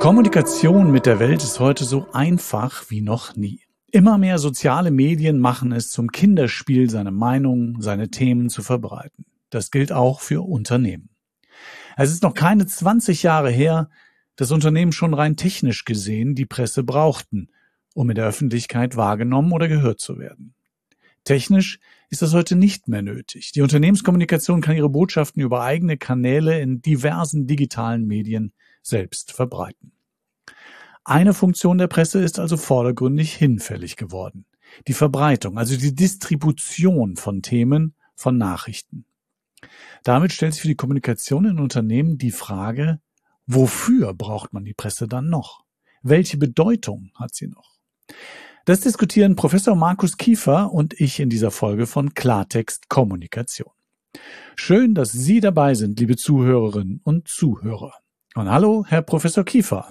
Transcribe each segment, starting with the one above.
Kommunikation mit der Welt ist heute so einfach wie noch nie. Immer mehr soziale Medien machen es zum Kinderspiel, seine Meinung, seine Themen zu verbreiten. Das gilt auch für Unternehmen. Es ist noch keine 20 Jahre her, dass Unternehmen schon rein technisch gesehen die Presse brauchten, um in der Öffentlichkeit wahrgenommen oder gehört zu werden. Technisch ist das heute nicht mehr nötig. Die Unternehmenskommunikation kann ihre Botschaften über eigene Kanäle in diversen digitalen Medien selbst verbreiten. Eine Funktion der Presse ist also vordergründig hinfällig geworden. Die Verbreitung, also die Distribution von Themen, von Nachrichten. Damit stellt sich für die Kommunikation in Unternehmen die Frage, wofür braucht man die Presse dann noch? Welche Bedeutung hat sie noch? Das diskutieren Professor Markus Kiefer und ich in dieser Folge von Klartext Kommunikation. Schön, dass Sie dabei sind, liebe Zuhörerinnen und Zuhörer. Und hallo, Herr Professor Kiefer.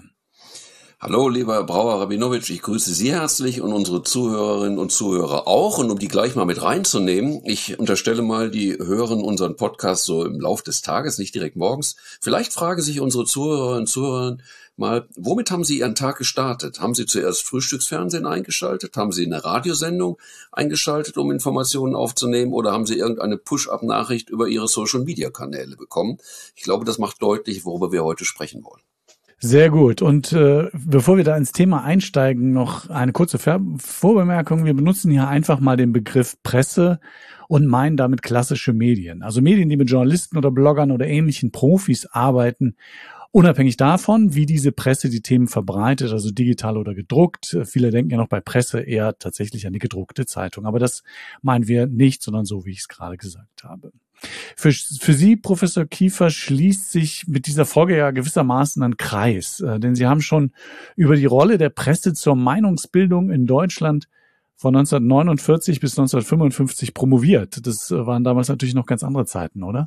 Hallo, lieber Herr Brauer-Rabinowitsch, ich grüße Sie herzlich und unsere Zuhörerinnen und Zuhörer auch. Und um die gleich mal mit reinzunehmen, ich unterstelle mal, die hören unseren Podcast so im Lauf des Tages, nicht direkt morgens. Vielleicht fragen sich unsere Zuhörerinnen und Zuhörer mal, womit haben Sie Ihren Tag gestartet? Haben Sie zuerst Frühstücksfernsehen eingeschaltet? Haben Sie eine Radiosendung eingeschaltet, um Informationen aufzunehmen? Oder haben Sie irgendeine Push-up-Nachricht über Ihre Social-Media-Kanäle bekommen? Ich glaube, das macht deutlich, worüber wir heute sprechen wollen. Sehr gut. Und bevor wir da ins Thema einsteigen, noch eine kurze Vorbemerkung. Wir benutzen hier einfach mal den Begriff Presse und meinen damit klassische Medien. Also Medien, die mit Journalisten oder Bloggern oder ähnlichen Profis arbeiten, unabhängig davon, wie diese Presse die Themen verbreitet, also digital oder gedruckt. Viele denken ja noch bei Presse eher tatsächlich an die gedruckte Zeitung. Aber das meinen wir nicht, sondern so, wie ich es gerade gesagt habe. Für Sie, Professor Kiefer, schließt sich mit dieser Folge ja gewissermaßen ein Kreis. Denn Sie haben schon über die Rolle der Presse zur Meinungsbildung in Deutschland von 1949 bis 1955 promoviert. Das waren damals natürlich noch ganz andere Zeiten, oder?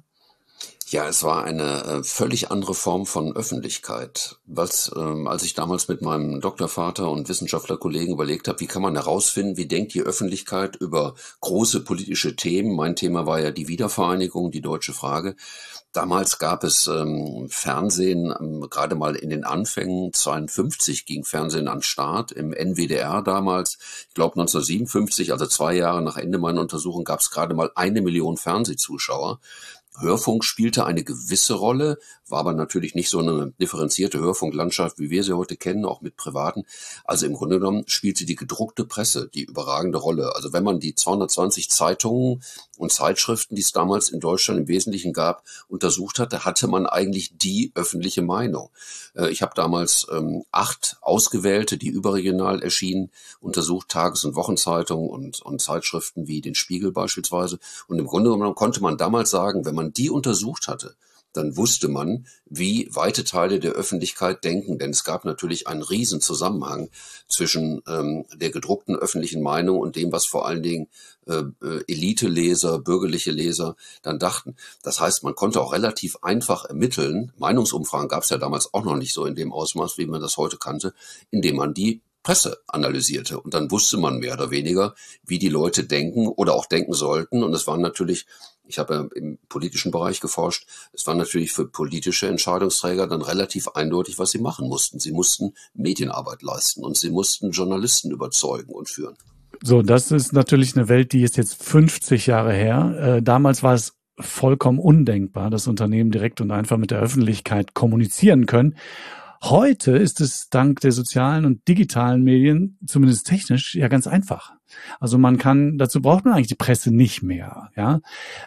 Ja, es war eine völlig andere Form von Öffentlichkeit. Als ich damals mit meinem Doktorvater und Wissenschaftlerkollegen überlegt habe, wie kann man herausfinden, wie denkt die Öffentlichkeit über große politische Themen. Mein Thema war ja die Wiedervereinigung, die deutsche Frage. Damals gab es Fernsehen, gerade mal in den Anfängen, 1952 ging Fernsehen an den Start, im NWDR damals. Ich glaube 1957, also 2 Jahre nach Ende meiner Untersuchung, gab es gerade mal 1 Million Fernsehzuschauer. Hörfunk spielte eine gewisse Rolle, war aber natürlich nicht so eine differenzierte Hörfunklandschaft, wie wir sie heute kennen, auch mit Privaten. Also im Grunde genommen spielte die gedruckte Presse die überragende Rolle. Also wenn man die 220 Zeitungen und Zeitschriften, die es damals in Deutschland im Wesentlichen gab, untersucht hatte, hatte man eigentlich die öffentliche Meinung. Ich habe damals 8 ausgewählte, die überregional erschienen, untersucht, Tages- und Wochenzeitungen und Zeitschriften wie den Spiegel beispielsweise. Und im Grunde genommen konnte man damals sagen, wenn man die untersucht hatte, dann wusste man, wie weite Teile der Öffentlichkeit denken. Denn es gab natürlich einen riesen Zusammenhang zwischen der gedruckten öffentlichen Meinung und dem, was vor allen Dingen Elite-Leser, bürgerliche Leser dann dachten. Das heißt, man konnte auch relativ einfach ermitteln, Meinungsumfragen gab es ja damals auch noch nicht so in dem Ausmaß, wie man das heute kannte, indem man die Presse analysierte. Und dann wusste man mehr oder weniger, wie die Leute denken oder auch denken sollten. Und es waren natürlich, ich habe ja im politischen Bereich geforscht, es war natürlich für politische Entscheidungsträger dann relativ eindeutig, was sie machen mussten. Sie mussten Medienarbeit leisten und sie mussten Journalisten überzeugen und führen. So, das ist natürlich eine Welt, die ist jetzt 50 Jahre her. Damals war es vollkommen undenkbar, dass Unternehmen direkt und einfach mit der Öffentlichkeit kommunizieren können. Heute ist es dank der sozialen und digitalen Medien, zumindest technisch, ja ganz einfach. Also dazu braucht man eigentlich die Presse nicht mehr. Ja,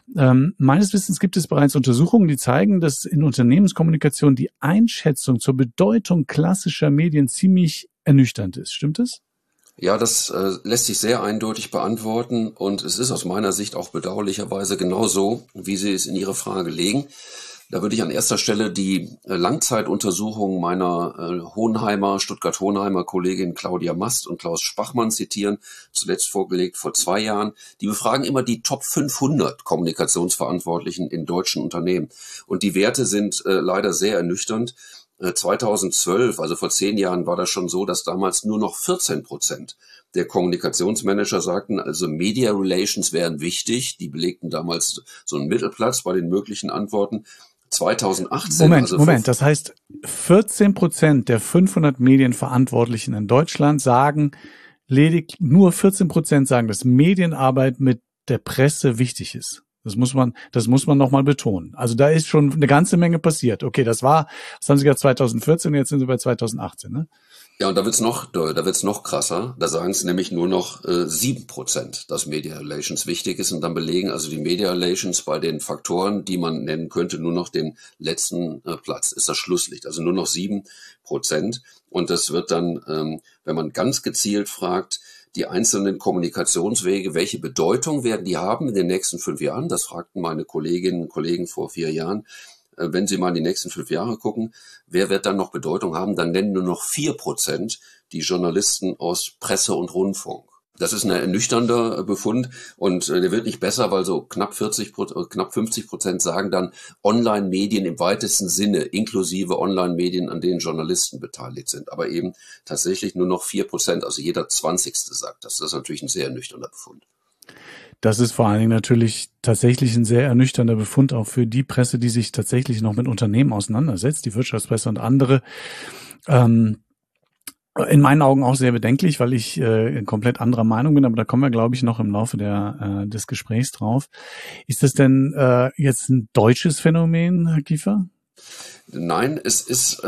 meines Wissens gibt es bereits Untersuchungen, die zeigen, dass in Unternehmenskommunikation die Einschätzung zur Bedeutung klassischer Medien ziemlich ernüchternd ist. Stimmt es? Ja, das lässt sich sehr eindeutig beantworten und es ist aus meiner Sicht auch bedauerlicherweise genau so, wie Sie es in Ihre Frage legen. Da würde ich an erster Stelle die Langzeituntersuchung meiner Stuttgart-Hohenheimer Kollegin Claudia Mast und Klaus Spachmann zitieren, zuletzt vorgelegt vor 2 Jahren. Die befragen immer die Top 500 Kommunikationsverantwortlichen in deutschen Unternehmen. Und die Werte sind leider sehr ernüchternd. 2012, also vor 10 Jahren, war das schon so, dass damals nur noch 14% der Kommunikationsmanager sagten, also Media Relations wären wichtig. Die belegten damals so einen Mittelplatz bei den möglichen Antworten. 2018. Moment. Das heißt, 14% der 500 Medienverantwortlichen in Deutschland sagen, nur 14% sagen, dass Medienarbeit mit der Presse wichtig ist. Das muss man nochmal betonen. Also da ist schon eine ganze Menge passiert. Okay, das haben Sie gerade 2014, jetzt sind Sie bei 2018, ne? Ja, und da wird's noch krasser. Da sagen es nämlich nur noch 7%, dass Media Relations wichtig ist, und dann belegen also die Media Relations bei den Faktoren, die man nennen könnte, nur noch den letzten Platz. Ist das Schlusslicht, also nur noch 7%. Und das wird dann, wenn man ganz gezielt fragt, die einzelnen Kommunikationswege, welche Bedeutung werden die haben in den nächsten 5 Jahren? Das fragten meine Kolleginnen und Kollegen vor 4 Jahren. Wenn Sie mal in die nächsten 5 Jahre gucken, wer wird dann noch Bedeutung haben? Dann nennen nur noch 4% die Journalisten aus Presse und Rundfunk. Das ist ein ernüchternder Befund, und der wird nicht besser, weil so knapp 50% sagen dann Online-Medien im weitesten Sinne, inklusive Online-Medien, an denen Journalisten beteiligt sind. Aber eben tatsächlich nur noch 4%, also jeder 20. sagt das. Das ist natürlich ein sehr ernüchternder Befund. Das ist vor allen Dingen natürlich tatsächlich ein sehr ernüchternder Befund auch für die Presse, die sich tatsächlich noch mit Unternehmen auseinandersetzt, die Wirtschaftspresse und andere. In meinen Augen auch sehr bedenklich, weil ich komplett anderer Meinung bin, aber da kommen wir, glaube ich, noch im Laufe des Gesprächs drauf. Ist das denn jetzt ein deutsches Phänomen, Herr Kiefer? Nein, es ist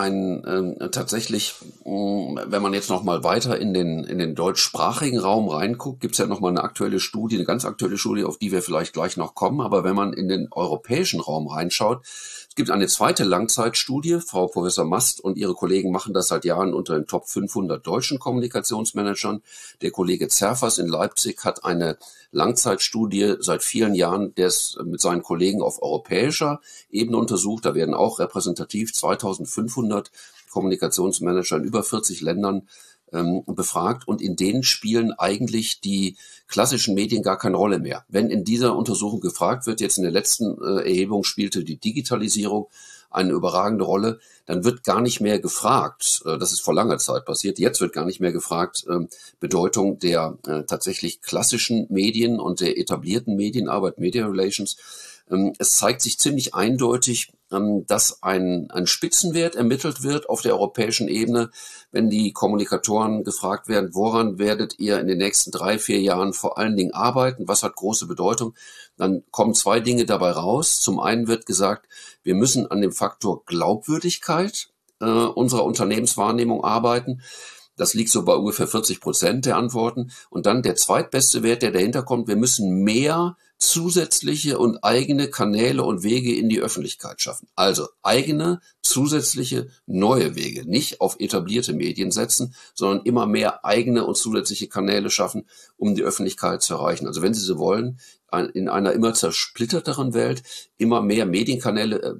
tatsächlich, wenn man jetzt noch mal weiter in den deutschsprachigen Raum reinguckt, gibt's ja noch mal eine ganz aktuelle Studie, auf die wir vielleicht gleich noch kommen. Aber wenn man in den europäischen Raum reinschaut, es gibt eine zweite Langzeitstudie. Frau Professor Mast und ihre Kollegen machen das seit Jahren unter den Top 500 deutschen Kommunikationsmanagern. Der Kollege Zerfas in Leipzig hat eine Langzeitstudie seit vielen Jahren, der es mit seinen Kollegen auf europäischer Ebene untersucht. Da werden auch repräsentativ 2500 Kommunikationsmanager in über 40 Ländern befragt, und in denen spielen eigentlich die klassischen Medien gar keine Rolle mehr. Wenn in dieser Untersuchung gefragt wird, jetzt in der letzten Erhebung spielte die Digitalisierung eine überragende Rolle, dann wird gar nicht mehr gefragt, das ist vor langer Zeit passiert, jetzt wird gar nicht mehr gefragt, Bedeutung der tatsächlich klassischen Medien und der etablierten Medienarbeit, Media Relations. Es zeigt sich ziemlich eindeutig, dass ein Spitzenwert ermittelt wird auf der europäischen Ebene, wenn die Kommunikatoren gefragt werden, woran werdet ihr in den nächsten 3-4 Jahren vor allen Dingen arbeiten, was hat große Bedeutung, dann kommen 2 Dinge dabei raus. Zum einen wird gesagt, wir müssen an dem Faktor Glaubwürdigkeit unserer Unternehmenswahrnehmung arbeiten. Das liegt so bei ungefähr 40% der Antworten. Und dann der zweitbeste Wert, der dahinter kommt, wir müssen mehr zusätzliche und eigene Kanäle und Wege in die Öffentlichkeit schaffen. Also eigene, zusätzliche, neue Wege. Nicht auf etablierte Medien setzen, sondern immer mehr eigene und zusätzliche Kanäle schaffen, um die Öffentlichkeit zu erreichen. Also wenn Sie so wollen, in einer immer zersplitterteren Welt immer mehr Medienkanäle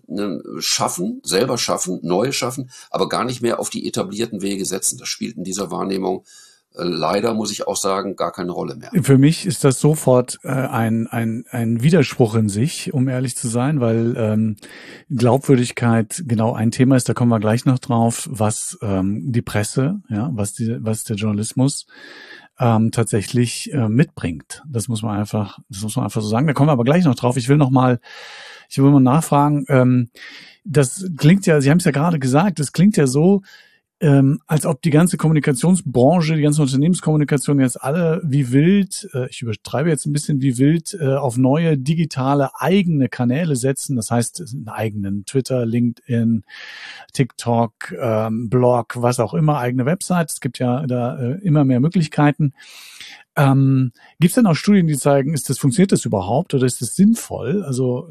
selber schaffen, neue schaffen, aber gar nicht mehr auf die etablierten Wege setzen. Das spielt in dieser Wahrnehmung leider, muss ich auch sagen, gar keine Rolle mehr. Für mich ist das sofort ein Widerspruch in sich, um ehrlich zu sein, weil Glaubwürdigkeit genau ein Thema ist, da kommen wir gleich noch drauf, was die Presse, ja, was der Journalismus tatsächlich mitbringt. Das muss man einfach so sagen. Da kommen wir aber gleich noch drauf. Ich will mal nachfragen, das klingt ja, Sie haben es ja gerade gesagt, das klingt ja so, als ob die ganze Kommunikationsbranche, die ganze Unternehmenskommunikation jetzt alle wie wild, ich übertreibe jetzt ein bisschen, wie wild auf neue digitale eigene Kanäle setzen. Das heißt, einen eigenen Twitter, LinkedIn, TikTok, Blog, was auch immer, eigene Website. Es gibt ja da immer mehr Möglichkeiten. Gibt es denn auch Studien, die zeigen, funktioniert das überhaupt oder ist das sinnvoll? Also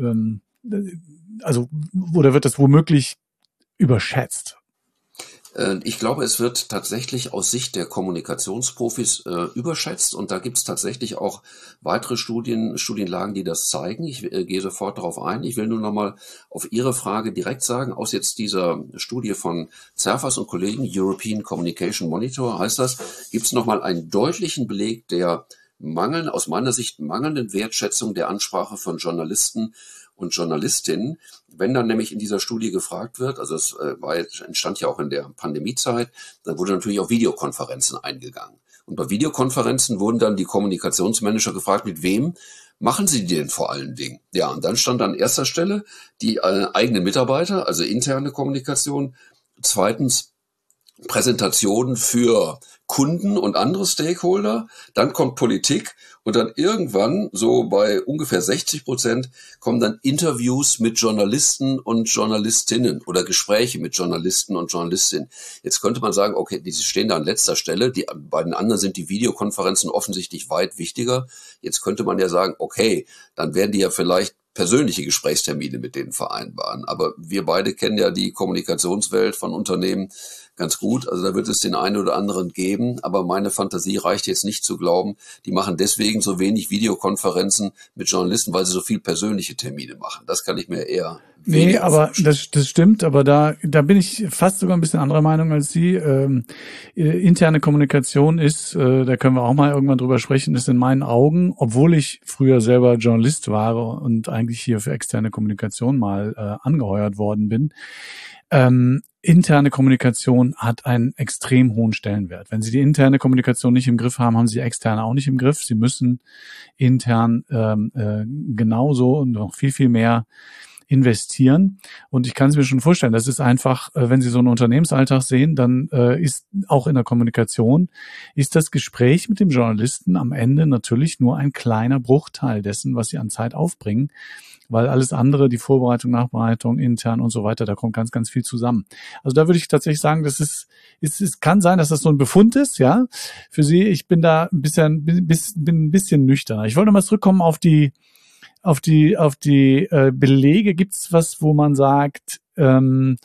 oder wird das womöglich überschätzt? Ich glaube, es wird tatsächlich aus Sicht der Kommunikationsprofis überschätzt, und da gibt es tatsächlich auch weitere Studienlagen, die das zeigen. Ich gehe sofort darauf ein. Ich will nur nochmal auf Ihre Frage direkt sagen, aus jetzt dieser Studie von Zerfas und Kollegen, European Communication Monitor heißt das, gibt es nochmal einen deutlichen Beleg der aus meiner Sicht mangelnden Wertschätzung der Ansprache von Journalisten und Journalistinnen. Wenn dann nämlich in dieser Studie gefragt wird, also es entstand ja auch in der Pandemiezeit, dann wurde natürlich auf Videokonferenzen eingegangen. Und bei Videokonferenzen wurden dann die Kommunikationsmanager gefragt, mit wem machen Sie die denn vor allen Dingen? Ja, und dann stand an erster Stelle die eigenen Mitarbeiter, also interne Kommunikation. Zweitens Präsentationen für Kunden und andere Stakeholder, dann kommt Politik und dann irgendwann, so bei ungefähr 60%, kommen dann Interviews mit Journalisten und Journalistinnen oder Gespräche mit Journalisten und Journalistinnen. Jetzt könnte man sagen, okay, die stehen da an letzter Stelle, die beiden anderen sind die Videokonferenzen offensichtlich weit wichtiger. Jetzt könnte man ja sagen, okay, dann werden die ja vielleicht persönliche Gesprächstermine mit denen vereinbaren. Aber wir beide kennen ja die Kommunikationswelt von Unternehmen ganz gut. Also da wird es den einen oder anderen geben. Aber meine Fantasie reicht jetzt nicht zu glauben, die machen deswegen so wenig Videokonferenzen mit Journalisten, weil sie so viel persönliche Termine machen. Das kann ich mir eher Nee, aber das stimmt, aber da bin ich fast sogar ein bisschen anderer Meinung als Sie. Interne Kommunikation ist, da können wir auch mal irgendwann drüber sprechen, ist in meinen Augen, obwohl ich früher selber Journalist war und eigentlich hier für externe Kommunikation mal angeheuert worden bin, interne Kommunikation hat einen extrem hohen Stellenwert. Wenn Sie die interne Kommunikation nicht im Griff haben, haben Sie die externe auch nicht im Griff. Sie müssen intern genauso und noch viel, viel mehr investieren. Und ich kann es mir schon vorstellen, das ist einfach, wenn Sie so einen Unternehmensalltag sehen, dann ist auch in der Kommunikation, ist das Gespräch mit dem Journalisten am Ende natürlich nur ein kleiner Bruchteil dessen, was Sie an Zeit aufbringen, weil alles andere, die Vorbereitung, Nachbereitung, intern und so weiter, da kommt ganz, ganz viel zusammen. Also da würde ich tatsächlich sagen, das ist kann sein, dass das so ein Befund ist, ja, für Sie. Ich bin da bin ein bisschen nüchterner. Ich wollte mal zurückkommen auf die Belege. Gibt's was, wo man sagt, der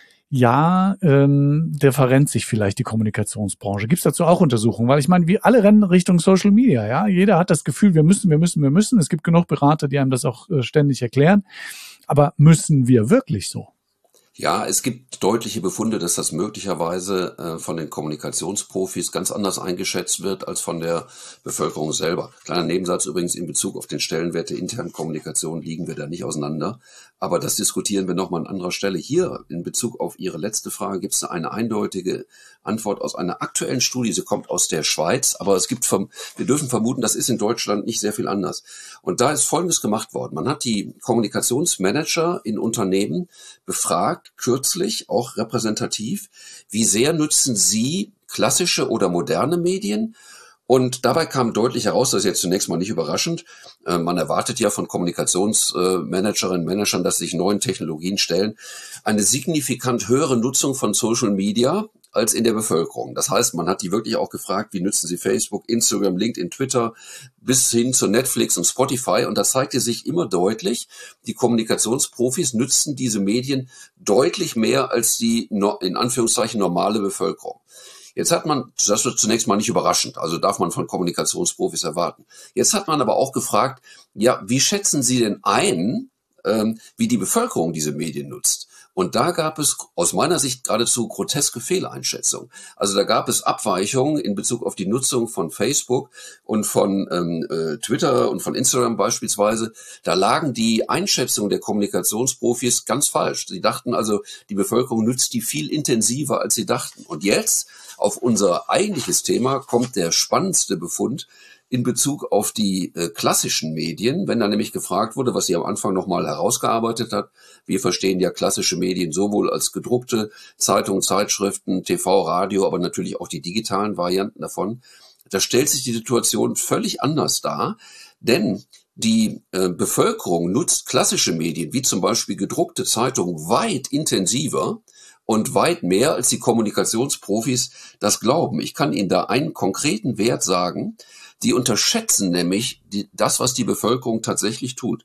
verrennt sich vielleicht die Kommunikationsbranche. Gibt's dazu auch Untersuchungen? Weil ich meine, wir alle rennen Richtung Social Media, ja. Jeder hat das Gefühl, wir müssen. Es gibt genug Berater, die einem das auch ständig erklären. Aber müssen wir wirklich so? Ja, es gibt deutliche Befunde, dass das möglicherweise von den Kommunikationsprofis ganz anders eingeschätzt wird als von der Bevölkerung selber. Kleiner Nebensatz übrigens, in Bezug auf den Stellenwert der internen Kommunikation liegen wir da nicht auseinander. Aber das diskutieren wir nochmal an anderer Stelle. Hier, in Bezug auf Ihre letzte Frage, gibt es eine eindeutige Antwort aus einer aktuellen Studie. Sie kommt aus der Schweiz, aber wir dürfen vermuten, das ist in Deutschland nicht sehr viel anders. Und da ist Folgendes gemacht worden. Man hat die Kommunikationsmanager in Unternehmen befragt, kürzlich, auch repräsentativ, wie sehr nutzen Sie klassische oder moderne Medien? Und dabei kam deutlich heraus, das ist jetzt zunächst mal nicht überraschend, man erwartet ja von Kommunikationsmanagerinnen und Managern, dass sie sich neuen Technologien stellen, eine signifikant höhere Nutzung von Social Media als in der Bevölkerung. Das heißt, man hat die wirklich auch gefragt, wie nutzen sie Facebook, Instagram, LinkedIn, Twitter, bis hin zu Netflix und Spotify. Und da zeigte sich immer deutlich, die Kommunikationsprofis nutzten diese Medien deutlich mehr als die, in Anführungszeichen, normale Bevölkerung. Jetzt hat man, das ist zunächst mal nicht überraschend, also darf man von Kommunikationsprofis erwarten. Jetzt hat man aber auch gefragt, ja, wie schätzen Sie denn ein, wie die Bevölkerung diese Medien nutzt? Und da gab es aus meiner Sicht geradezu groteske Fehleinschätzungen. Also da gab es Abweichungen in Bezug auf die Nutzung von Facebook und von Twitter und von Instagram beispielsweise. Da lagen die Einschätzungen der Kommunikationsprofis ganz falsch. Sie dachten also, die Bevölkerung nutzt die viel intensiver, als sie dachten. Und jetzt, auf unser eigentliches Thema, kommt der spannendste Befund in Bezug auf die klassischen Medien, wenn da nämlich gefragt wurde, was sie am Anfang nochmal herausgearbeitet hat. Wir verstehen ja klassische Medien sowohl als gedruckte Zeitungen, Zeitschriften, TV, Radio, aber natürlich auch die digitalen Varianten davon. Da stellt sich die Situation völlig anders dar, denn die Bevölkerung nutzt klassische Medien, wie zum Beispiel gedruckte Zeitungen, weit intensiver und weit mehr, als die Kommunikationsprofis das glauben. Ich kann Ihnen da einen konkreten Wert sagen. Die unterschätzen nämlich das, was die Bevölkerung tatsächlich tut.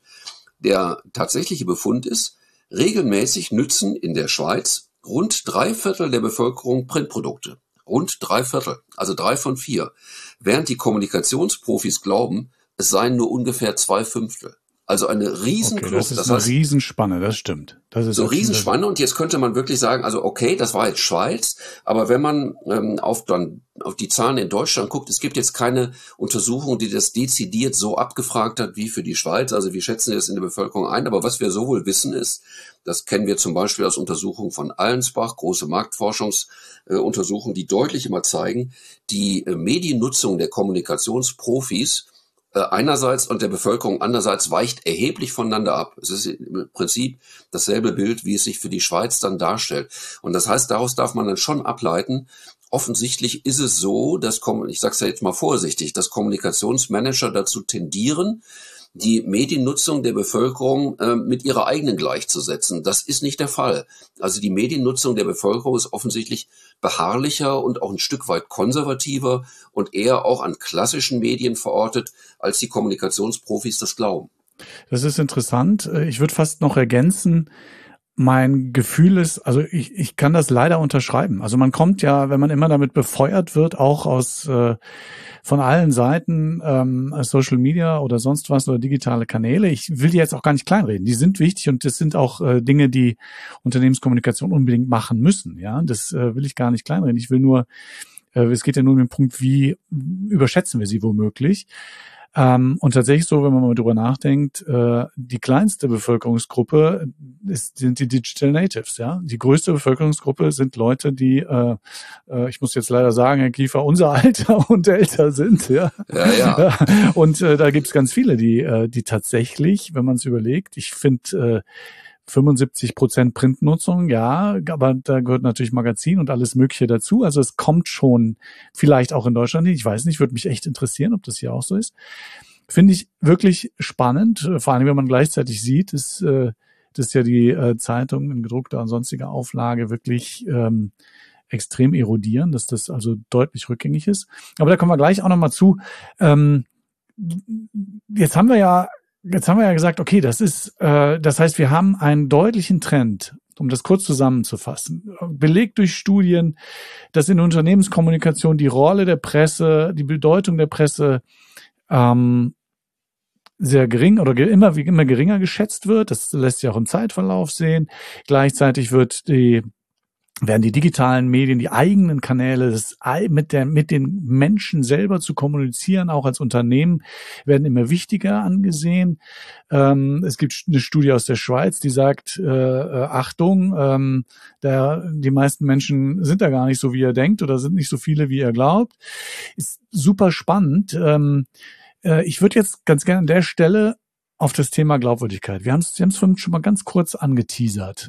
Der tatsächliche Befund ist, regelmäßig nützen in der Schweiz rund 3/4 der Bevölkerung Printprodukte. Rund 3/4, also 3 von 4. Während die Kommunikationsprofis glauben, es seien nur ungefähr 2/5. Also eine Riesenkluft. Okay, das ist eine Riesenspanne, das stimmt. Das ist so eine Riesenspanne. Und jetzt könnte man wirklich sagen, also okay, das war jetzt Schweiz, aber wenn man auf die Zahlen in Deutschland guckt, es gibt jetzt keine Untersuchung, die das dezidiert so abgefragt hat wie für die Schweiz. Also wir schätzen das in der Bevölkerung ein. Aber was wir so wohl wissen ist, das kennen wir zum Beispiel aus Untersuchungen von Allensbach, große Marktforschungsuntersuchungen, die deutlich immer zeigen, die Mediennutzung der Kommunikationsprofis einerseits und der Bevölkerung andererseits weicht erheblich voneinander ab. Es ist im Prinzip dasselbe Bild, wie es sich für die Schweiz dann darstellt. Und das heißt, daraus darf man dann schon ableiten, offensichtlich ist es so, dass, ich sage es ja jetzt mal vorsichtig, dass Kommunikationsmanager dazu tendieren, die Mediennutzung der Bevölkerung mit ihrer eigenen gleichzusetzen. Das ist nicht der Fall. Also die Mediennutzung der Bevölkerung ist offensichtlich beharrlicher und auch ein Stück weit konservativer und eher auch an klassischen Medien verortet, als die Kommunikationsprofis das glauben. Das ist interessant. Ich würde fast noch ergänzen, mein Gefühl ist, also ich kann das leider unterschreiben. Also man kommt ja, wenn man immer damit befeuert wird, auch aus von allen Seiten, Social Media oder sonst was oder digitale Kanäle. Ich will die jetzt auch gar nicht kleinreden. Die sind wichtig und das sind auch Dinge, die Unternehmenskommunikation unbedingt machen müssen. Ja, das will ich gar nicht kleinreden. Ich will nur, es geht ja nur um den Punkt, wie überschätzen wir sie womöglich. Und tatsächlich so, wenn man mal drüber nachdenkt, die kleinste Bevölkerungsgruppe sind die Digital Natives, ja. Die größte Bevölkerungsgruppe sind Leute, die, ich muss jetzt leider sagen, Herr Kiefer, unser Alter und älter sind, ja. Ja. Und da gibt's ganz viele, die tatsächlich, wenn man es überlegt, ich finde 75% Printnutzung, ja, aber da gehört natürlich Magazin und alles Mögliche dazu. Also es kommt schon vielleicht auch in Deutschland hin. Ich weiß nicht, würde mich echt interessieren, ob das hier auch so ist. Finde ich wirklich spannend, vor allem wenn man gleichzeitig sieht, dass ja die Zeitung in gedruckter und sonstiger Auflage wirklich extrem erodieren, dass das also deutlich rückgängig ist. Aber da kommen wir gleich auch nochmal zu. Jetzt haben wir ja gesagt, okay, das heißt, wir haben einen deutlichen Trend, um das kurz zusammenzufassen, belegt durch Studien, dass in Unternehmenskommunikation die Rolle der Presse, die Bedeutung der Presse sehr gering oder immer geringer geschätzt wird. Das lässt sich auch im Zeitverlauf sehen. Gleichzeitig werden die digitalen Medien, die eigenen Kanäle, mit den Menschen selber zu kommunizieren, auch als Unternehmen, werden immer wichtiger angesehen. Es gibt eine Studie aus der Schweiz, die sagt, Achtung, die meisten Menschen sind da gar nicht so, wie ihr denkt, oder sind nicht so viele, wie ihr glaubt. Ist super spannend. Ich würde jetzt ganz gerne an der Stelle auf das Thema Glaubwürdigkeit. Sie haben es vorhin schon mal ganz kurz angeteasert.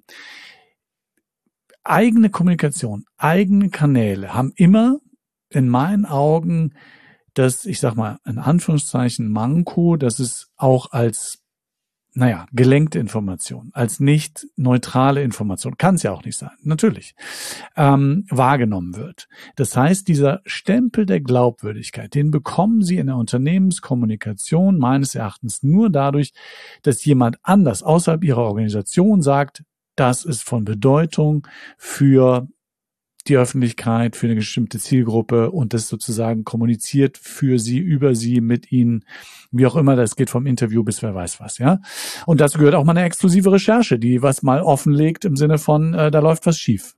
Eigene Kommunikation, eigene Kanäle haben immer in meinen Augen das, ich sag mal, in Anführungszeichen Manko, dass es auch als, gelenkte Information, als nicht neutrale Information, kann es ja auch nicht sein, natürlich, wahrgenommen wird. Das heißt, dieser Stempel der Glaubwürdigkeit, den bekommen Sie in der Unternehmenskommunikation meines Erachtens nur dadurch, dass jemand anders außerhalb Ihrer Organisation sagt, das ist von Bedeutung für die Öffentlichkeit, für eine bestimmte Zielgruppe und das sozusagen kommuniziert für sie, über sie, mit ihnen, wie auch immer, das geht vom Interview bis wer weiß was, ja. Und dazu gehört auch mal eine exklusive Recherche, die was mal offenlegt im Sinne von, da läuft was schief.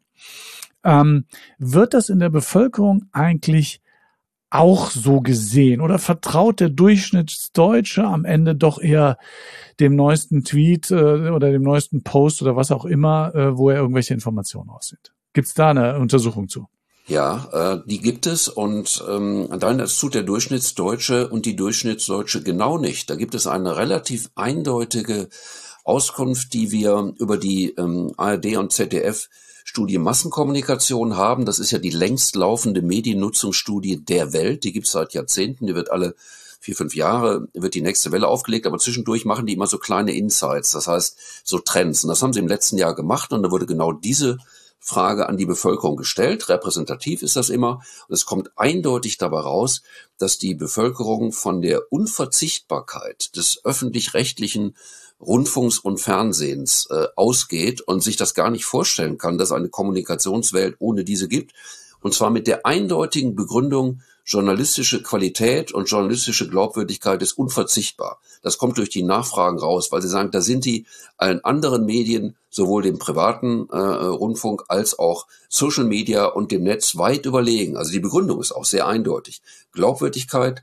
Wird das in der Bevölkerung eigentlich auch so gesehen oder vertraut der Durchschnittsdeutsche am Ende doch eher dem neuesten Tweet oder dem neuesten Post oder was auch immer, wo er irgendwelche Informationen aussieht? Gibt es da eine Untersuchung zu? Ja, die gibt es und das tut der Durchschnittsdeutsche und die Durchschnittsdeutsche genau nicht. Da gibt es eine relativ eindeutige Auskunft, die wir über die ARD und ZDF Studie Massenkommunikation haben. Das ist ja die längst laufende Mediennutzungsstudie der Welt. Die gibt es seit Jahrzehnten. Die wird alle 4-5 Jahre, wird die nächste Welle aufgelegt. Aber zwischendurch machen die immer so kleine Insights, das heißt so Trends. Und das haben sie im letzten Jahr gemacht. Und da wurde genau diese Frage an die Bevölkerung gestellt. Repräsentativ ist das immer. Und es kommt eindeutig dabei raus, dass die Bevölkerung von der Unverzichtbarkeit des öffentlich-rechtlichen Rundfunks und Fernsehens ausgeht und sich das gar nicht vorstellen kann, dass eine Kommunikationswelt ohne diese gibt. Und zwar mit der eindeutigen Begründung, journalistische Qualität und journalistische Glaubwürdigkeit ist unverzichtbar. Das kommt durch die Nachfragen raus, weil sie sagen, da sind die allen anderen Medien, sowohl dem privaten Rundfunk als auch Social Media und dem Netz weit überlegen. Also die Begründung ist auch sehr eindeutig. Glaubwürdigkeit,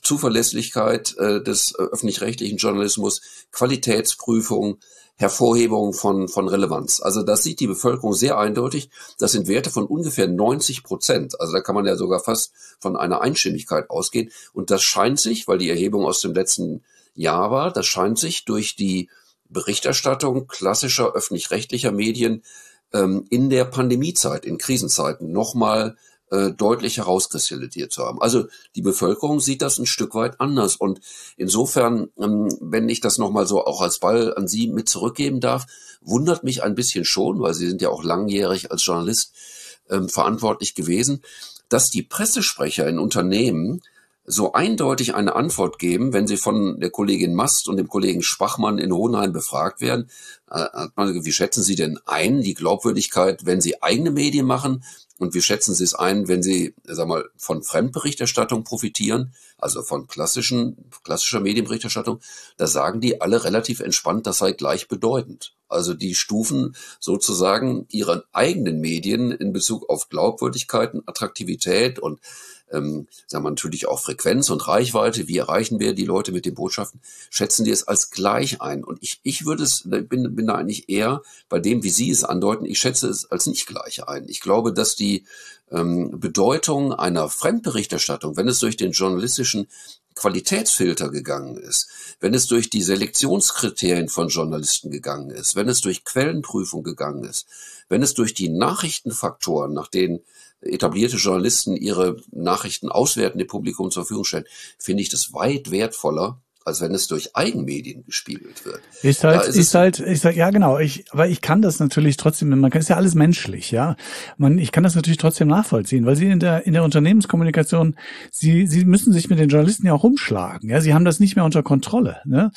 Zuverlässigkeit des öffentlich-rechtlichen Journalismus, Qualitätsprüfung, Hervorhebung von Relevanz. Also das sieht die Bevölkerung sehr eindeutig. Das sind Werte von ungefähr 90%. Also da kann man ja sogar fast von einer Einstimmigkeit ausgehen. Und das scheint sich, weil die Erhebung aus dem letzten Jahr war, das scheint sich durch die Berichterstattung klassischer öffentlich-rechtlicher Medien in der Pandemiezeit, in Krisenzeiten nochmal deutlich herauskristallisiert zu haben. Also die Bevölkerung sieht das ein Stück weit anders. Und insofern, wenn ich das nochmal so auch als Ball an Sie mit zurückgeben darf, wundert mich ein bisschen schon, weil Sie sind ja auch langjährig als Journalist verantwortlich gewesen, dass die Pressesprecher in Unternehmen so eindeutig eine Antwort geben, wenn sie von der Kollegin Mast und dem Kollegen Schwachmann in Hohenheim befragt werden, hat man, wie schätzen Sie denn ein, die Glaubwürdigkeit, wenn Sie eigene Medien machen? Und wie schätzen Sie es ein, wenn Sie, von Fremdberichterstattung profitieren, also von klassischer Medienberichterstattung? Da sagen die alle relativ entspannt, das sei gleichbedeutend. Also die stufen sozusagen ihre eigenen Medien in Bezug auf Glaubwürdigkeit, Attraktivität und natürlich auch Frequenz und Reichweite, wie erreichen wir die Leute mit den Botschaften, schätzen die es als gleich ein. Und ich bin da eigentlich eher bei dem, wie Sie es andeuten, ich schätze es als nicht gleich ein. Ich glaube, dass die Bedeutung einer Fremdberichterstattung, wenn es durch den journalistischen Qualitätsfilter gegangen ist, wenn es durch die Selektionskriterien von Journalisten gegangen ist, wenn es durch Quellenprüfung gegangen ist, wenn es durch die Nachrichtenfaktoren, nach denen etablierte Journalisten ihre Nachrichten auswerten, dem Publikum zur Verfügung stellen, finde ich das weit wertvoller, als wenn es durch Eigenmedien gespiegelt wird. Ja, genau. Aber ich kann das natürlich trotzdem, ist ja alles menschlich, ja. Ich kann das natürlich trotzdem nachvollziehen, weil Sie in der Unternehmenskommunikation, Sie müssen sich mit den Journalisten ja auch rumschlagen, ja. Sie haben das nicht mehr unter Kontrolle, ne?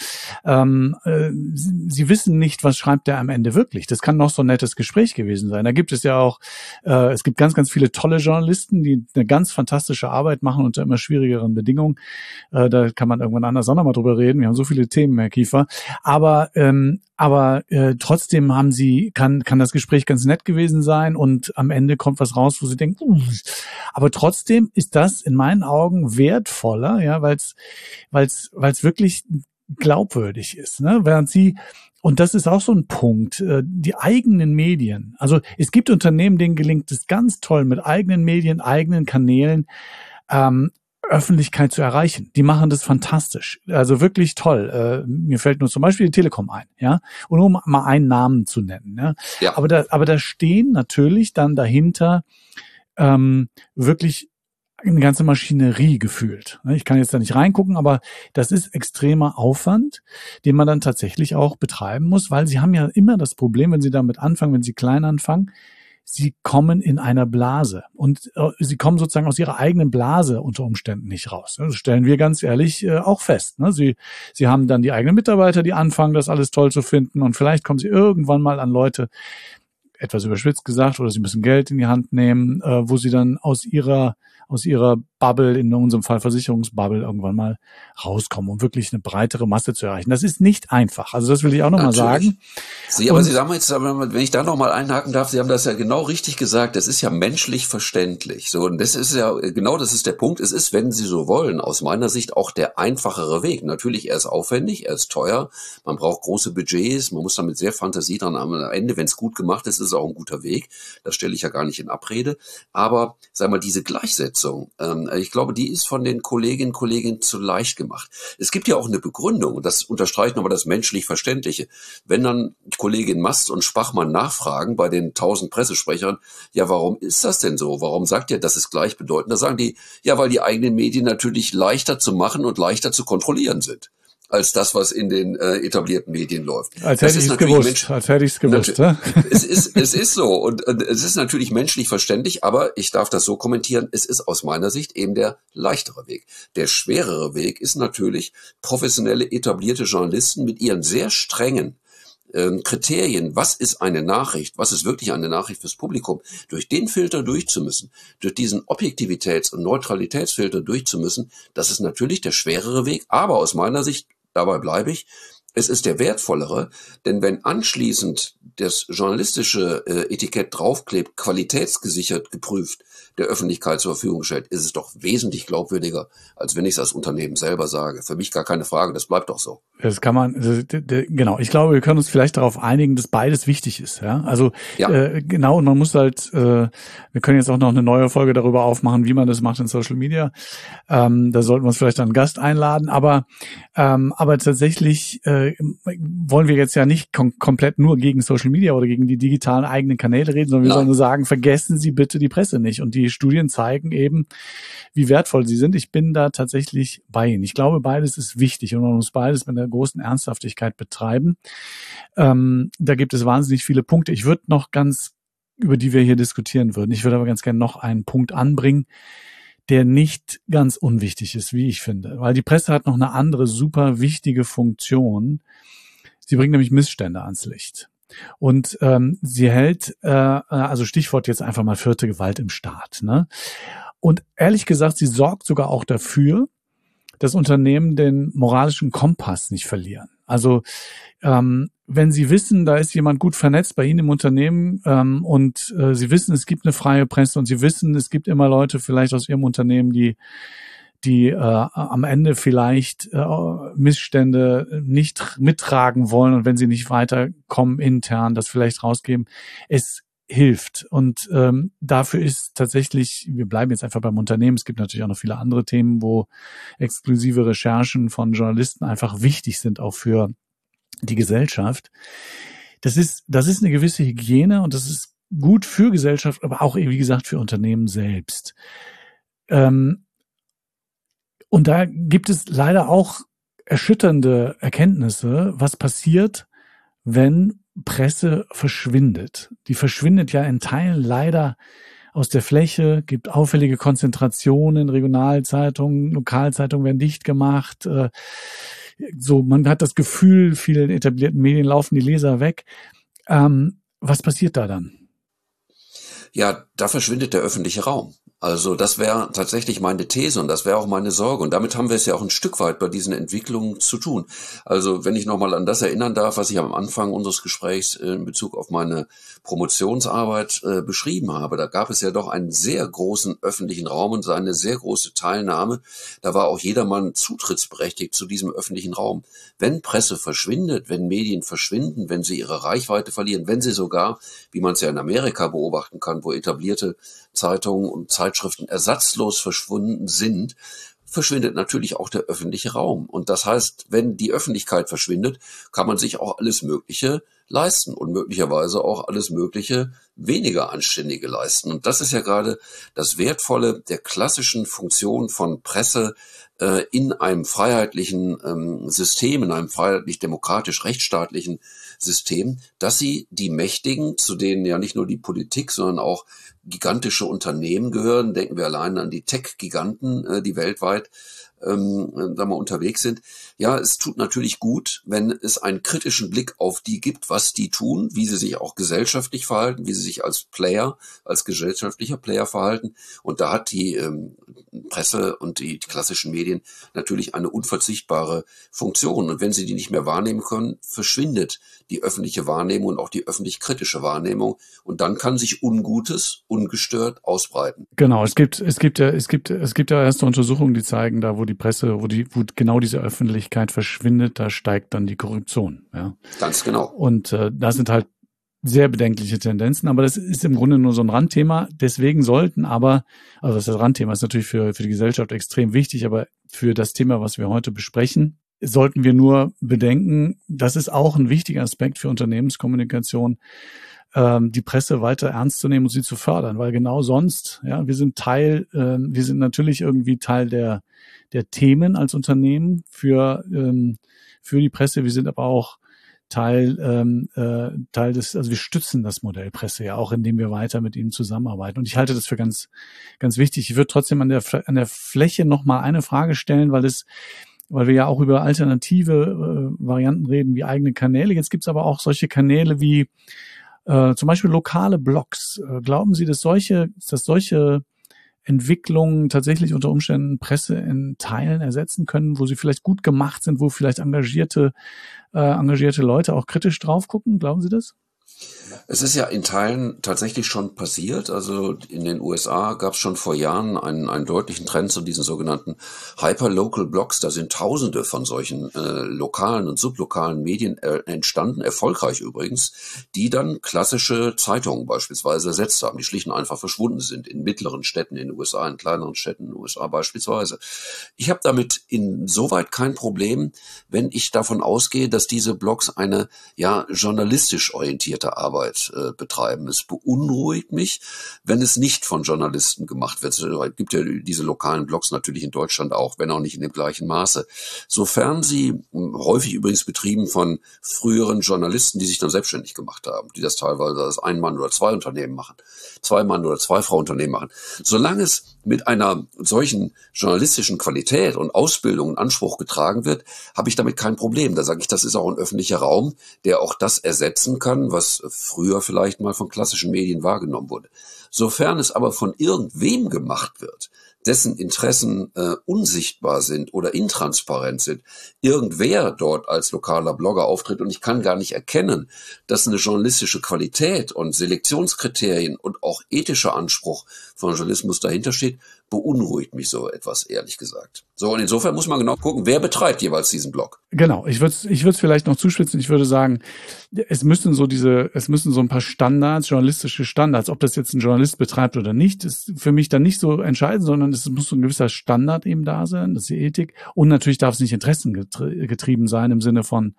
Sie wissen nicht, was schreibt der am Ende wirklich. Das kann noch so ein nettes Gespräch gewesen sein. Da gibt es ja auch, es gibt ganz, ganz viele tolle Journalisten, die eine ganz fantastische Arbeit machen unter immer schwierigeren Bedingungen. Da kann man irgendwann anders auch noch mal drüber reden. Wir haben so viele Themen, Herr Kiefer. Aber trotzdem kann das Gespräch ganz nett gewesen sein und am Ende kommt was raus, wo Sie denken, aber trotzdem ist das in meinen Augen wertvoller, ja, weil es wirklich glaubwürdig ist, ne? Und das ist auch so ein Punkt, die eigenen Medien. Also es gibt Unternehmen, denen gelingt es ganz toll, mit eigenen Medien, eigenen Kanälen Öffentlichkeit zu erreichen. Die machen das fantastisch. Also wirklich toll. Mir fällt nur zum Beispiel die Telekom ein, ja. Und um mal einen Namen zu nennen, ja. Ja. Aber da stehen natürlich dann dahinter wirklich eine ganze Maschinerie gefühlt. Ich kann jetzt da nicht reingucken, aber das ist extremer Aufwand, den man dann tatsächlich auch betreiben muss, weil Sie haben ja immer das Problem, wenn Sie damit anfangen, wenn Sie klein anfangen, Sie kommen in einer Blase und Sie kommen sozusagen aus Ihrer eigenen Blase unter Umständen nicht raus. Das stellen wir ganz ehrlich auch fest. Sie haben dann die eigenen Mitarbeiter, die anfangen, das alles toll zu finden und vielleicht kommen Sie irgendwann mal an Leute, etwas überspitzt gesagt, oder Sie müssen Geld in die Hand nehmen, wo Sie dann aus ihrer Bubble, in unserem Fall Versicherungsbubble, irgendwann mal rauskommen, um wirklich eine breitere Masse zu erreichen. Das ist nicht einfach. Also das will ich auch nochmal sagen. Sie sagen jetzt, wenn ich da nochmal einhaken darf, Sie haben das ja genau richtig gesagt, das ist ja menschlich verständlich. So, und das ist ja, genau das ist der Punkt. Es ist, wenn Sie so wollen, aus meiner Sicht auch der einfachere Weg. Natürlich, er ist aufwendig, er ist teuer, man braucht große Budgets, man muss damit sehr Fantasie dran haben. Am Ende, wenn es gut gemacht ist, ist es auch ein guter Weg. Das stelle ich ja gar nicht in Abrede. Aber, diese Gleichsetzung, ich glaube, die ist von den Kolleginnen und Kollegen zu leicht gemacht. Es gibt ja auch eine Begründung, und das unterstreicht nochmal das menschlich Verständliche. Wenn dann Kollegin Mast und Schwachmann nachfragen bei den 1000 Pressesprechern, ja, warum ist das denn so? Warum sagt ihr, das ist gleichbedeutend? Da sagen die, ja, weil die eigenen Medien natürlich leichter zu machen und leichter zu kontrollieren sind als das, was in den etablierten Medien läuft. Als hätte ich es gewusst. Es ist so und es ist natürlich menschlich verständlich, aber ich darf das so kommentieren, es ist aus meiner Sicht eben der leichtere Weg. Der schwerere Weg ist natürlich, professionelle, etablierte Journalisten mit ihren sehr strengen Kriterien, was ist eine Nachricht, was ist wirklich eine Nachricht fürs Publikum, durch den Filter durchzumüssen, durch diesen Objektivitäts- und Neutralitätsfilter durchzumüssen, das ist natürlich der schwerere Weg, aber aus meiner Sicht, dabei bleibe ich, Es ist der wertvollere, denn wenn anschließend das journalistische Etikett draufklebt, qualitätsgesichert, geprüft, der Öffentlichkeit zur Verfügung gestellt, ist es doch wesentlich glaubwürdiger, als wenn ich es als Unternehmen selber sage. Für mich gar keine Frage, das bleibt doch so. Das kann man, genau. Ich glaube, wir können uns vielleicht darauf einigen, dass beides wichtig ist. Ja, also Ja. genau. Und man muss halt, wir können jetzt auch noch eine neue Folge darüber aufmachen, wie man das macht in Social Media. Da sollten wir uns vielleicht einen Gast einladen. Aber tatsächlich wollen wir jetzt ja nicht komplett nur gegen Social Media oder gegen die digitalen eigenen Kanäle reden, sondern wir sollen nur sagen, vergessen Sie bitte die Presse nicht. Und die Studien zeigen eben, wie wertvoll sie sind. Ich bin da tatsächlich bei Ihnen. Ich glaube, beides ist wichtig und man muss beides mit einer großen Ernsthaftigkeit betreiben. Da gibt es wahnsinnig viele Punkte. Ich würde noch über die wir hier diskutieren würden. Ich würde aber ganz gerne noch einen Punkt anbringen, der nicht ganz unwichtig ist, wie ich finde. Weil die Presse hat noch eine andere super wichtige Funktion. Sie bringt nämlich Missstände ans Licht. Und sie hält, also Stichwort jetzt einfach mal vierte Gewalt im Staat, ne? Und ehrlich gesagt, sie sorgt sogar auch dafür, dass Unternehmen den moralischen Kompass nicht verlieren. Also wenn Sie wissen, da ist jemand gut vernetzt bei Ihnen im Unternehmen und Sie wissen, es gibt eine freie Presse und Sie wissen, es gibt immer Leute vielleicht aus Ihrem Unternehmen, die am Ende vielleicht Missstände nicht mittragen wollen und wenn sie nicht weiterkommen intern, das vielleicht rausgeben. Es hilft. Und dafür ist tatsächlich, wir bleiben jetzt einfach beim Unternehmen, es gibt natürlich auch noch viele andere Themen, wo exklusive Recherchen von Journalisten einfach wichtig sind, auch für die Gesellschaft. Das ist eine gewisse Hygiene und das ist gut für Gesellschaft, aber auch, wie gesagt, für Unternehmen selbst. Und da gibt es leider auch erschütternde Erkenntnisse, was passiert, wenn Presse verschwindet. Die verschwindet ja in Teilen leider aus der Fläche, gibt auffällige Konzentrationen, Regionalzeitungen, Lokalzeitungen werden dicht gemacht. So, man hat das Gefühl, vielen etablierten Medien laufen die Leser weg. Was passiert da dann? Ja, da verschwindet der öffentliche Raum. Also das wäre tatsächlich meine These und das wäre auch meine Sorge. Und damit haben wir es ja auch ein Stück weit bei diesen Entwicklungen zu tun. Also wenn ich nochmal an das erinnern darf, was ich am Anfang unseres Gesprächs in Bezug auf meine Promotionsarbeit beschrieben habe, da gab es ja doch einen sehr großen öffentlichen Raum und eine sehr große Teilnahme. Da war auch jedermann zutrittsberechtigt zu diesem öffentlichen Raum. Wenn Presse verschwindet, wenn Medien verschwinden, wenn sie ihre Reichweite verlieren, wenn sie sogar, wie man es ja in Amerika beobachten kann, wo etablierte Zeitungen und Zeitschriften ersatzlos verschwunden sind, verschwindet natürlich auch der öffentliche Raum. Und das heißt, wenn die Öffentlichkeit verschwindet, kann man sich auch alles Mögliche leisten und möglicherweise auch alles Mögliche weniger Anständige leisten. Und das ist ja gerade das Wertvolle der klassischen Funktion von Presse in einem freiheitlichen System, in einem freiheitlich-demokratisch-rechtsstaatlichen System, dass sie die Mächtigen, zu denen ja nicht nur die Politik, sondern auch gigantische Unternehmen gehören, denken wir allein an die Tech-Giganten, die weltweit da mal unterwegs sind. Ja, es tut natürlich gut, wenn es einen kritischen Blick auf die gibt, was die tun, wie sie sich auch gesellschaftlich verhalten, wie sie sich als Player, als gesellschaftlicher Player verhalten. Und da hat die Presse und die klassischen Medien natürlich eine unverzichtbare Funktion. Und wenn sie die nicht mehr wahrnehmen können, verschwindet die öffentliche Wahrnehmung und auch die öffentlich-kritische Wahrnehmung. Und dann kann sich Ungutes ungestört ausbreiten. Genau, es gibt ja erste Untersuchungen, die zeigen, da wo die Presse, wo genau diese Öffentlichkeit verschwindet, da steigt dann die Korruption. Ja. Ganz genau. Und das sind halt sehr bedenkliche Tendenzen, aber das ist im Grunde nur so ein Randthema. Deswegen sollten aber, also das Randthema ist natürlich für die Gesellschaft extrem wichtig, aber für das Thema, was wir heute besprechen, sollten wir nur bedenken, das ist auch ein wichtiger Aspekt für Unternehmenskommunikation, die Presse weiter ernst zu nehmen und sie zu fördern, weil genau sonst, ja, wir sind natürlich irgendwie Teil der Themen als Unternehmen für die Presse, wir sind aber auch Teil des, also wir stützen das Modell Presse ja auch, indem wir weiter mit ihnen zusammenarbeiten. Und ich halte das für ganz, ganz wichtig. Ich würde trotzdem an der Fläche noch mal eine Frage stellen, weil wir ja auch über alternative Varianten reden, wie eigene Kanäle. Jetzt gibt's aber auch solche Kanäle wie zum Beispiel lokale Blogs. Glauben Sie, dass solche Entwicklungen tatsächlich unter Umständen Presse in Teilen ersetzen können, wo sie vielleicht gut gemacht sind, wo vielleicht engagierte Leute auch kritisch drauf gucken? Glauben Sie das? Es ist ja in Teilen tatsächlich schon passiert. Also in den USA gab es schon vor Jahren einen deutlichen Trend zu diesen sogenannten Hyperlocal Blogs. Da sind Tausende von solchen lokalen und sublokalen Medien entstanden, erfolgreich übrigens, die dann klassische Zeitungen beispielsweise ersetzt haben, die schlicht und einfach verschwunden sind in mittleren Städten in den USA, in kleineren Städten in den USA beispielsweise. Ich habe damit insoweit kein Problem, wenn ich davon ausgehe, dass diese Blogs eine journalistisch orientierte Arbeit betreiben. Es beunruhigt mich, wenn es nicht von Journalisten gemacht wird. Es gibt ja diese lokalen Blogs natürlich in Deutschland auch, wenn auch nicht in dem gleichen Maße. Sofern sie, häufig übrigens betrieben von früheren Journalisten, die sich dann selbstständig gemacht haben, die das teilweise als Ein-Mann- oder Zwei-Unternehmen machen, Zwei-Mann- oder Zwei-Frau-Unternehmen machen. Solange es mit einer solchen journalistischen Qualität und Ausbildung in Anspruch getragen wird, habe ich damit kein Problem. Da sage ich, das ist auch ein öffentlicher Raum, der auch das ersetzen kann, was früher vielleicht mal von klassischen Medien wahrgenommen wurde. Sofern es aber von irgendwem gemacht wird, dessen Interessen unsichtbar sind oder intransparent sind, irgendwer dort als lokaler Blogger auftritt und ich kann gar nicht erkennen, dass eine journalistische Qualität und Selektionskriterien und auch ethischer Anspruch von Journalismus dahinter steht, beunruhigt mich so etwas, ehrlich gesagt. So, und insofern muss man genau gucken, wer betreibt jeweils diesen Blog. Genau, ich würde es vielleicht noch zuspitzen. Ich würde sagen, es müssen so ein paar Standards, journalistische Standards, ob das jetzt ein Journalist betreibt oder nicht, ist für mich dann nicht so entscheidend, sondern es muss so ein gewisser Standard eben da sein, das ist die Ethik. Und natürlich darf es nicht interessengetrieben sein im Sinne von,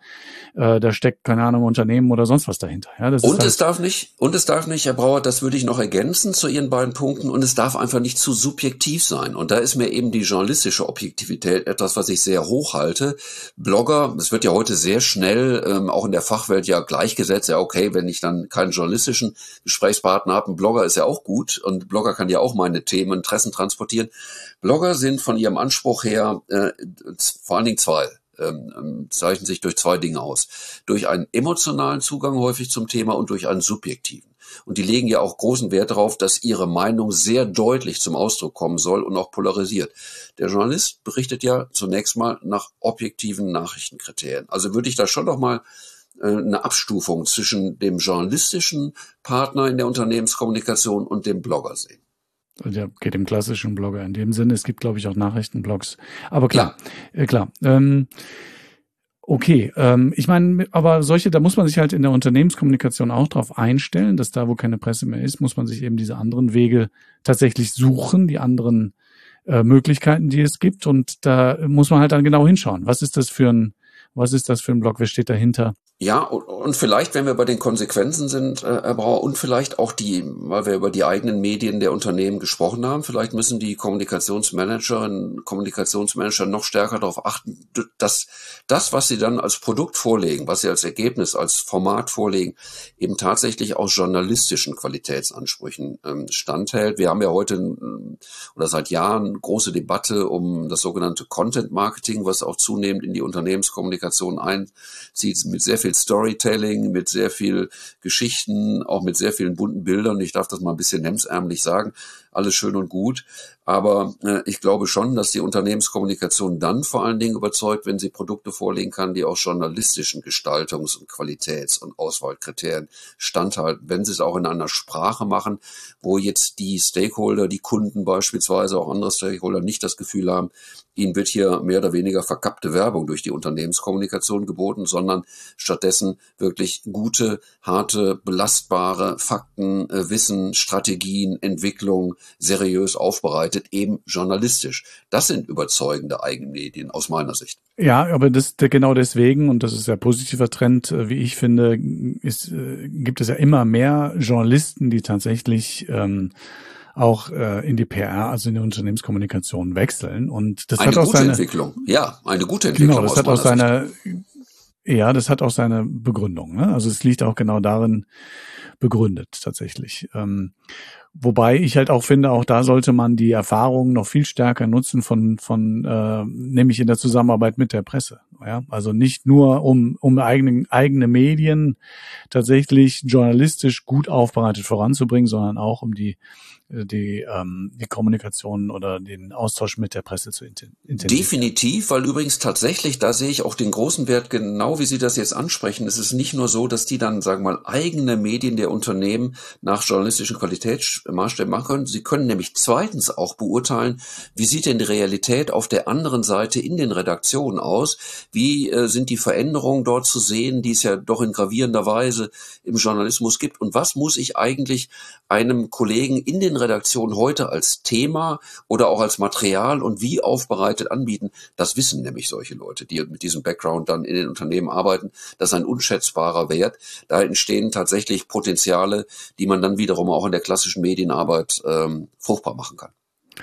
da steckt, keine Ahnung, Unternehmen oder sonst was dahinter. Ja, das und es darf nicht, Herr Brauer, das würde ich noch ergänzen zu Ihren beiden Punkten, und es darf einfach nicht zu subjektiv sein. Und da ist mir eben die journalistische Objektivität etwas, was ich sehr hoch halte. Blogger, es wird ja heute sehr schnell, auch in der Fachwelt ja gleichgesetzt, ja okay, wenn ich dann keinen journalistischen Gesprächspartner habe, ein Blogger ist ja auch gut und Blogger kann ja auch meine Themen, Interessen transportieren. Blogger sind von ihrem Anspruch her vor allen Dingen zwei. Zeichnen sich durch zwei Dinge aus. Durch einen emotionalen Zugang häufig zum Thema und durch einen subjektiven. Und die legen ja auch großen Wert darauf, dass ihre Meinung sehr deutlich zum Ausdruck kommen soll und auch polarisiert. Der Journalist berichtet ja zunächst mal nach objektiven Nachrichtenkriterien. Also würde ich da schon noch mal eine Abstufung zwischen dem journalistischen Partner in der Unternehmenskommunikation und dem Blogger sehen. Ja, geht dem klassischen Blogger in dem Sinne. Es gibt, glaube ich, auch Nachrichtenblogs. Aber klar, klar. Okay, ich meine, aber da muss man sich halt in der Unternehmenskommunikation auch darauf einstellen, dass da, wo keine Presse mehr ist, muss man sich eben diese anderen Wege tatsächlich suchen, die anderen Möglichkeiten, die es gibt. Und da muss man halt dann genau hinschauen. Was ist das für ein Blog? Wer steht dahinter? Ja, und vielleicht, wenn wir bei den Konsequenzen sind, Herr Brauer, und vielleicht auch weil wir über die eigenen Medien der Unternehmen gesprochen haben, vielleicht müssen die Kommunikationsmanagerinnen und Kommunikationsmanager noch stärker darauf achten, dass das, was sie dann als Produkt vorlegen, was sie als Ergebnis, als Format vorlegen, eben tatsächlich aus journalistischen Qualitätsansprüchen standhält. Wir haben ja heute oder seit Jahren große Debatte um das sogenannte Content Marketing, was auch zunehmend in die Unternehmenskommunikation einzieht, mit sehr viel Storytelling, mit sehr viel Geschichten, auch mit sehr vielen bunten Bildern. Ich darf das mal ein bisschen hemdsärmlich sagen. Alles schön und gut. Aber ich glaube schon, dass die Unternehmenskommunikation dann vor allen Dingen überzeugt, wenn sie Produkte vorlegen kann, die auch journalistischen Gestaltungs- und Qualitäts- und Auswahlkriterien standhalten. Wenn sie es auch in einer Sprache machen, wo jetzt die Stakeholder, die Kunden beispielsweise, auch andere Stakeholder nicht das Gefühl haben, ihnen wird hier mehr oder weniger verkappte Werbung durch die Unternehmenskommunikation geboten, sondern stattdessen wirklich gute, harte, belastbare Fakten, Wissen, Strategien, Entwicklung, seriös aufbereitet, eben journalistisch. Das sind überzeugende Eigenmedien aus meiner Sicht. Ja, aber genau deswegen, und das ist ein positiver Trend, wie ich finde, gibt es ja immer mehr Journalisten, die tatsächlich auch in die PR, also in die Unternehmenskommunikation wechseln. Und das eine hat auch gute Entwicklung. Ja, eine gute Entwicklung. Genau, das hat auch seine Begründung. Ne? Also es liegt auch genau darin begründet tatsächlich. Wobei ich halt auch finde, auch da sollte man die Erfahrungen noch viel stärker nutzen nämlich in der Zusammenarbeit mit der Presse. Ja, also nicht nur um eigene Medien tatsächlich journalistisch gut aufbereitet voranzubringen, sondern auch um die die Kommunikation oder den Austausch mit der Presse zu intensivieren. Definitiv, weil übrigens tatsächlich, da sehe ich auch den großen Wert, genau wie Sie das jetzt ansprechen. Es ist nicht nur so, dass die dann, sagen wir mal, eigene Medien der Unternehmen nach journalistischen Qualitätsmaßstäben machen können. Sie können nämlich zweitens auch beurteilen, wie sieht denn die Realität auf der anderen Seite in den Redaktionen aus? Wie sind die Veränderungen dort zu sehen, die es ja doch in gravierender Weise im Journalismus gibt? Und was muss ich eigentlich einem Kollegen in den Redaktionen heute als Thema oder auch als Material und wie aufbereitet anbieten? Das wissen nämlich solche Leute, die mit diesem Background dann in den Unternehmen arbeiten. Das ist ein unschätzbarer Wert. Da entstehen tatsächlich Potenziale, die man dann wiederum auch in der klassischen Medienarbeit fruchtbar machen kann.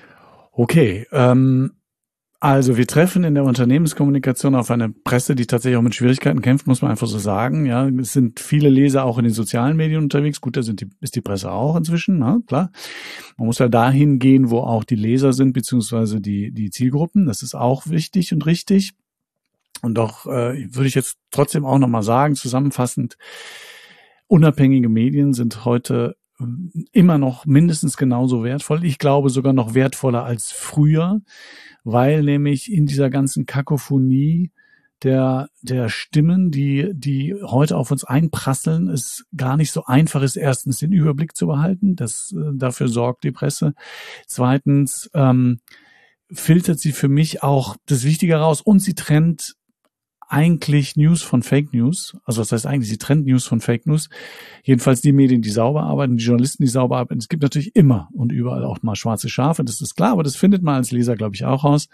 Okay, also wir treffen in der Unternehmenskommunikation auf eine Presse, die tatsächlich auch mit Schwierigkeiten kämpft, muss man einfach so sagen. Ja, es sind viele Leser auch in den sozialen Medien unterwegs. Gut, da ist die Presse auch inzwischen, na, klar. Man muss ja dahin gehen, wo auch die Leser sind, beziehungsweise die Zielgruppen. Das ist auch wichtig und richtig. Und doch würde ich jetzt trotzdem auch nochmal sagen, zusammenfassend, unabhängige Medien sind heute immer noch mindestens genauso wertvoll. Ich glaube sogar noch wertvoller als früher, weil nämlich in dieser ganzen Kakophonie der Stimmen, die heute auf uns einprasseln, es gar nicht so einfach ist, erstens den Überblick zu behalten. Dafür sorgt die Presse. Zweitens filtert sie für mich auch das Wichtige raus und sie trennt eigentlich News von Fake News. Also was heißt eigentlich, sie trennt News von Fake News. Jedenfalls die Medien, die sauber arbeiten, die Journalisten, die sauber arbeiten. Es gibt natürlich immer und überall auch mal schwarze Schafe, das ist klar, aber das findet man als Leser, glaube ich, auch raus.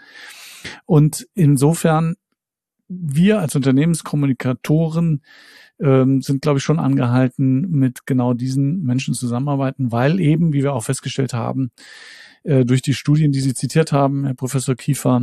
Und insofern, wir als Unternehmenskommunikatoren sind, glaube ich, schon angehalten, mit genau diesen Menschen zusammenarbeiten, weil eben, wie wir auch festgestellt haben, durch die Studien, die Sie zitiert haben, Herr Professor Kiefer,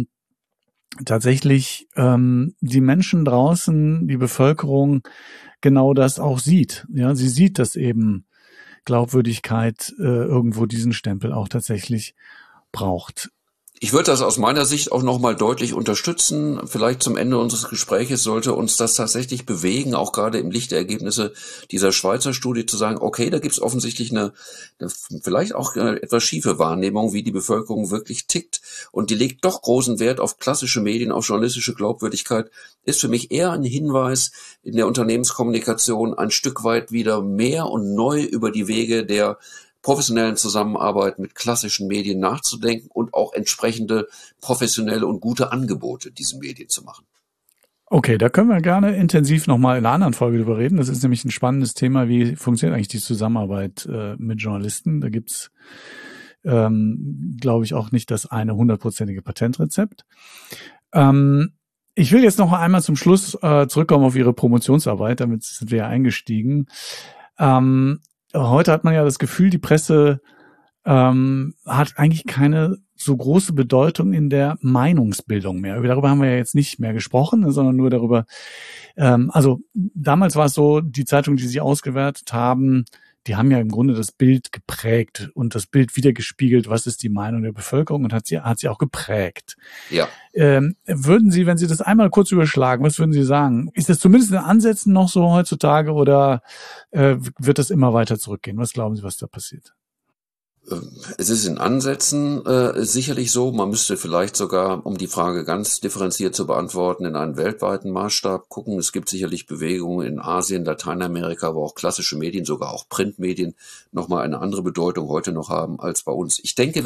tatsächlich die Menschen draußen, die Bevölkerung genau das auch sieht. Ja, sie sieht, dass eben Glaubwürdigkeit irgendwo diesen Stempel auch tatsächlich braucht. Ich würde das aus meiner Sicht auch nochmal deutlich unterstützen. Vielleicht zum Ende unseres Gespräches sollte uns das tatsächlich bewegen, auch gerade im Licht der Ergebnisse dieser Schweizer Studie zu sagen, okay, da gibt es offensichtlich eine vielleicht auch etwas schiefe Wahrnehmung, wie die Bevölkerung wirklich tickt. Und die legt doch großen Wert auf klassische Medien, auf journalistische Glaubwürdigkeit. Ist für mich eher ein Hinweis in der Unternehmenskommunikation, ein Stück weit wieder mehr und neu über die Wege der professionellen Zusammenarbeit mit klassischen Medien nachzudenken und auch entsprechende professionelle und gute Angebote diesen Medien zu machen. Okay, da können wir gerne intensiv nochmal in einer anderen Folge drüber reden. Das ist nämlich ein spannendes Thema. Wie funktioniert eigentlich die Zusammenarbeit mit Journalisten? Da gibt's, glaube ich, auch nicht das eine 100%ige Patentrezept. Ich will jetzt noch einmal zum Schluss zurückkommen auf Ihre Promotionsarbeit. Damit sind wir ja eingestiegen. Heute hat man ja das Gefühl, die Presse hat eigentlich keine so große Bedeutung in der Meinungsbildung mehr. Darüber haben wir ja jetzt nicht mehr gesprochen, sondern nur darüber, also damals war es so, die Zeitungen, die Sie ausgewertet haben, die haben ja im Grunde das Bild geprägt und das Bild wiedergespiegelt, was ist die Meinung der Bevölkerung und hat sie auch geprägt. Ja. Würden Sie, wenn Sie das einmal kurz überschlagen, was würden Sie sagen? Ist das zumindest in Ansätzen noch so heutzutage oder wird das immer weiter zurückgehen? Was glauben Sie, was da passiert? Es ist in Ansätzen sicherlich so. Man müsste vielleicht sogar, um die Frage ganz differenziert zu beantworten, in einen weltweiten Maßstab gucken. Es gibt sicherlich Bewegungen in Asien, Lateinamerika, wo auch klassische Medien, sogar auch Printmedien, nochmal eine andere Bedeutung heute noch haben als bei uns. Ich denke,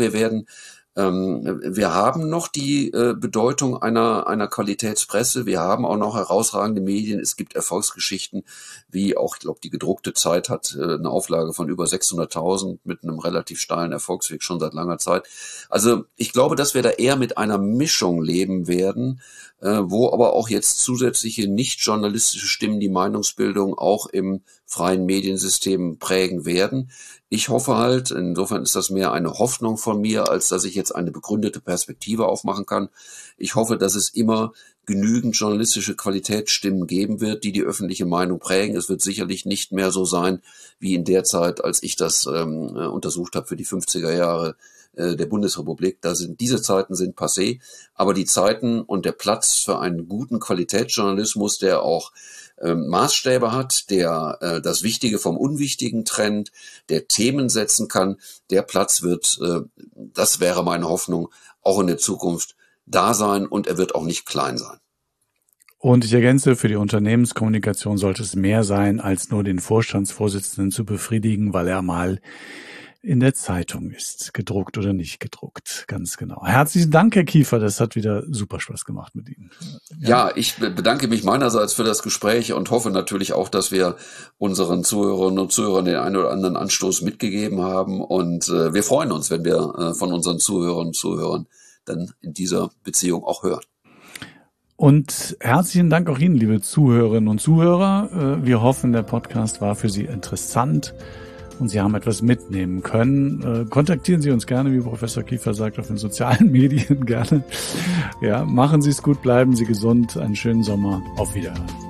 wir haben noch die Bedeutung einer Qualitätspresse. Wir haben auch noch herausragende Medien. Es gibt Erfolgsgeschichten, wie auch, ich glaube, die gedruckte Zeit hat eine Auflage von über 600.000 mit einem relativ steilen Erfolgsweg schon seit langer Zeit. Also ich glaube, dass wir da eher mit einer Mischung leben werden, wo aber auch jetzt zusätzliche nicht journalistische Stimmen die Meinungsbildung auch im freien Mediensystem prägen werden. Ich hoffe halt, insofern ist das mehr eine Hoffnung von mir, als dass ich jetzt eine begründete Perspektive aufmachen kann. Ich hoffe, dass es immer genügend journalistische Qualitätsstimmen geben wird, die öffentliche Meinung prägen. Es wird sicherlich nicht mehr so sein wie in der Zeit, als ich das untersucht habe für die 50er Jahre der Bundesrepublik. Diese Zeiten sind passé, aber die Zeiten und der Platz für einen guten Qualitätsjournalismus, der auch Maßstäbe hat, der das Wichtige vom Unwichtigen trennt, der Themen setzen kann, der Platz wird, das wäre meine Hoffnung, auch in der Zukunft da sein und er wird auch nicht klein sein. Und ich ergänze, für die Unternehmenskommunikation sollte es mehr sein, als nur den Vorstandsvorsitzenden zu befriedigen, weil er mal in der Zeitung ist, gedruckt oder nicht gedruckt, ganz genau. Herzlichen Dank, Herr Kiefer, das hat wieder super Spaß gemacht mit Ihnen. Ja, ich bedanke mich meinerseits für das Gespräch und hoffe natürlich auch, dass wir unseren Zuhörerinnen und Zuhörern den einen oder anderen Anstoß mitgegeben haben und wir freuen uns, wenn wir von unseren Zuhörerinnen und Zuhörern dann in dieser Beziehung auch hören. Und herzlichen Dank auch Ihnen, liebe Zuhörerinnen und Zuhörer. Wir hoffen, der Podcast war für Sie interessant und Sie haben etwas mitnehmen können. Kontaktieren Sie uns gerne, wie Professor Kiefer sagt, auf den sozialen Medien gerne. Ja, machen Sie es gut, bleiben Sie gesund, einen schönen Sommer. Auf Wiederhören.